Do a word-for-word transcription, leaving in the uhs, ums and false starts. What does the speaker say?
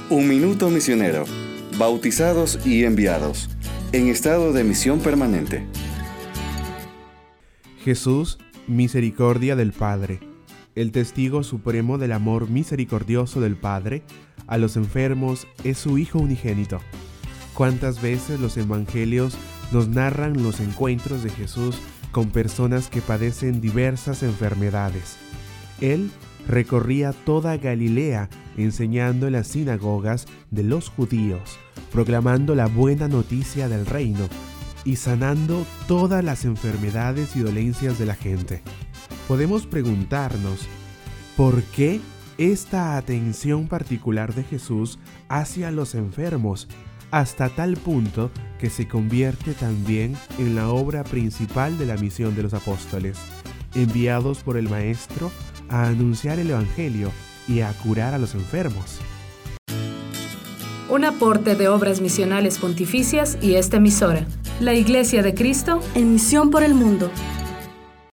Un minuto misionero. Bautizados y enviados. En estado de misión permanente. Jesús, misericordia del Padre. El testigo supremo del amor misericordioso del Padre a los enfermos es su Hijo unigénito. ¿Cuántas veces los evangelios nos narran los encuentros de Jesús con personas que padecen diversas enfermedades? Él recorría toda Galilea enseñando en las sinagogas de los judíos, proclamando la buena noticia del reino y sanando todas las enfermedades y dolencias de la gente. Podemos preguntarnos, ¿por qué esta atención particular de Jesús hacia los enfermos, hasta tal punto que se convierte también en la obra principal de la misión de los apóstoles, enviados por el Maestro a anunciar el Evangelio y a curar a los enfermos? Un aporte de Obras Misionales Pontificias y esta emisora, la Iglesia de Cristo, en misión por el mundo.